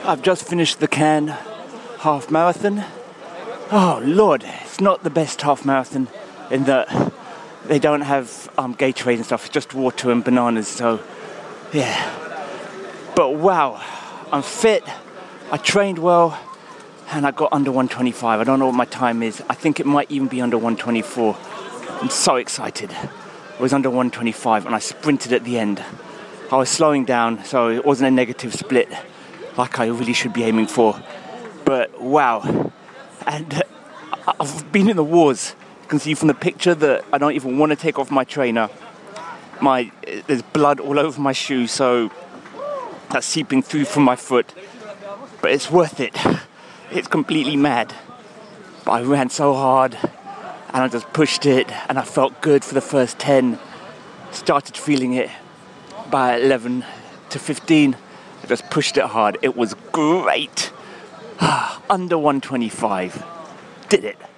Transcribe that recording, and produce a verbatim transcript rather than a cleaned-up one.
I've just finished the Cannes half marathon. Oh Lord, it's not the best half marathon in that they don't have um, Gatorade and stuff, it's just water and bananas, so yeah. But wow, I'm fit, I trained well, and I got under one twenty-five. I don't know what my time is. I think it might even be under one twenty-four. I'm so excited. It was under one twenty-five and I sprinted at the end. I was slowing down, so it wasn't a negative split like I really should be aiming for. But wow. And uh, I've been in the wars. You can see from the picture that I don't even want to take off my trainer. My There's blood all over my shoe, so that's seeping through from my foot. But it's worth it. It's completely mad. But I ran so hard and I just pushed it and I felt good for the first ten. Started feeling it by eleven to fifteen. I just pushed it hard. It was great. Under one twenty-five. Did it.